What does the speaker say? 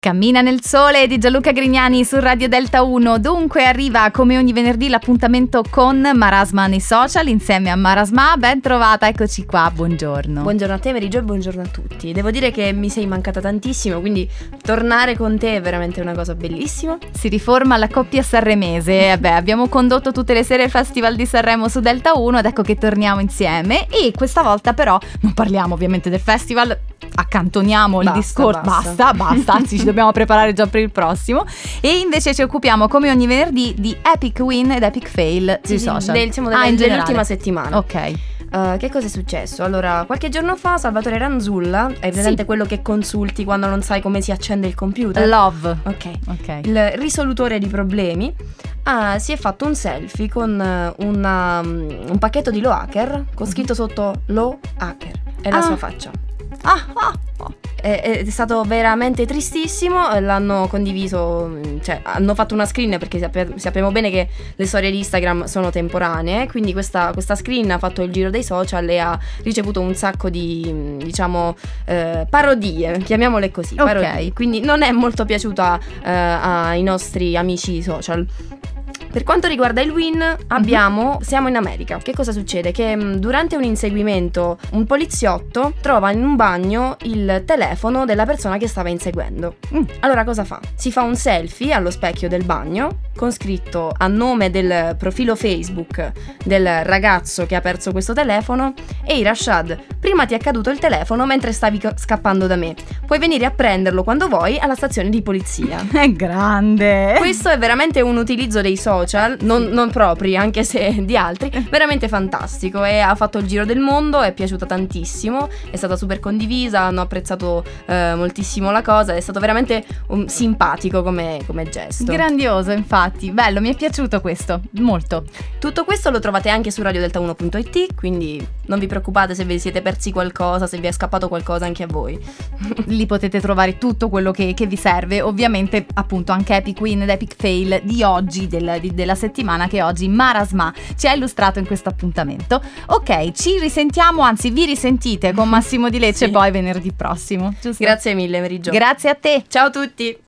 Cammina nel sole di Gianluca Grignani su Radio Delta 1. Dunque arriva come ogni venerdì l'appuntamento con Marasma nei social insieme a Marasma. Ben trovata, eccoci qua, buongiorno. Buongiorno a te Meriggio e buongiorno a tutti. Devo dire che mi sei mancata tantissimo, quindi tornare con te è veramente una cosa bellissima. Si riforma la coppia sanremese. Abbiamo condotto tutte le sere il Festival di Sanremo su Delta 1 ed ecco che torniamo insieme. E questa volta però non parliamo ovviamente del festival, accantoniamo il discorso. Basta, anzi ci dobbiamo preparare già per il prossimo. E invece ci occupiamo come ogni venerdì di epic win ed epic fail sui social. Dell'ultima settimana. Ok. Che cosa è successo? Allora, qualche giorno fa Salvatore Ranzulla, hai presente quello che consulti quando non sai come si accende il computer? Love. Ok. Il risolutore di problemi si è fatto un selfie con un pacchetto di Lo Hacker con scritto sotto Lo Hacker e la sua faccia. È stato veramente tristissimo. L'hanno condiviso, cioè hanno fatto una screen perché sappiamo bene che le storie di Instagram sono temporanee, quindi questa screen ha fatto il giro dei social e ha ricevuto un sacco di, diciamo, parodie, chiamiamole così, parodie. Quindi non è molto piaciuta ai nostri amici social. Per quanto riguarda il win, siamo in America. Che cosa succede? Che durante un inseguimento un poliziotto trova in un bagno il telefono della persona che stava inseguendo. Allora cosa fa? Si fa un selfie allo specchio del bagno con scritto a nome del profilo Facebook del ragazzo che ha perso questo telefono: ehi Rashad, prima ti è caduto il telefono mentre stavi scappando da me. Puoi venire a prenderlo quando vuoi alla stazione di polizia. È grande! Questo è veramente un utilizzo dei social, non propri, anche se di altri, veramente fantastico, e ha fatto il giro del mondo, è piaciuta tantissimo, è stata super condivisa, hanno apprezzato moltissimo la cosa, è stato veramente simpatico come gesto. Grandioso, infatti, bello, mi è piaciuto questo, molto. Tutto questo lo trovate anche su radiodelta1.it, quindi non vi preoccupate se vi siete persi qualcosa, se vi è scappato qualcosa anche a voi. Lì potete trovare tutto quello che vi serve, ovviamente appunto anche epic win ed epic fail di oggi, della settimana che oggi Marasma ci ha illustrato in questo appuntamento. Ok, ci risentiamo, anzi vi risentite con Massimo Di Lecce poi venerdì prossimo, giusto? Grazie mille Meriggio. Grazie a te. Ciao a tutti.